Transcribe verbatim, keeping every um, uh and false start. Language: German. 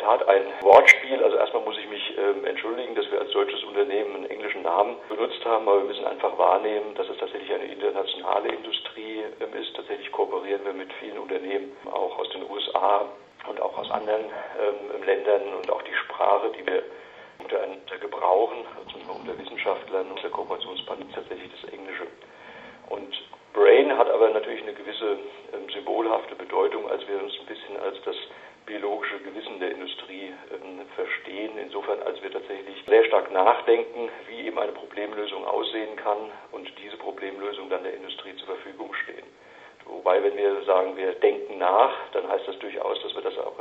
Tat ein Wortspiel. Also erstmal muss ich mich ähm, entschuldigen, dass wir als deutsches Unternehmen einen englischen Namen benutzt haben, aber wir müssen einfach wahrnehmen, dass es tatsächlich eine internationale Industrie ähm, ist. Tatsächlich kooperieren wir mit vielen Unternehmen, auch aus den U S A und auch aus anderen ähm, Ländern, und auch die Sprache, die wir unter gebrauchen, also unter Wissenschaftlern, unter Kooperationspartnern, ist tatsächlich das Englische. Und Brain hat aber natürlich eine gewisse ähm, symbolhafte Bedeutung, als wir uns ein bisschen als das biologische Gewissen der Industrie ähm, verstehen, insofern als wir tatsächlich sehr stark nachdenken, wie eben eine Problemlösung aussehen kann und diese Problemlösung dann der Industrie zur Verfügung stehen. Wobei, wenn wir sagen, wir denken nach, dann heißt das durchaus, dass wir das auch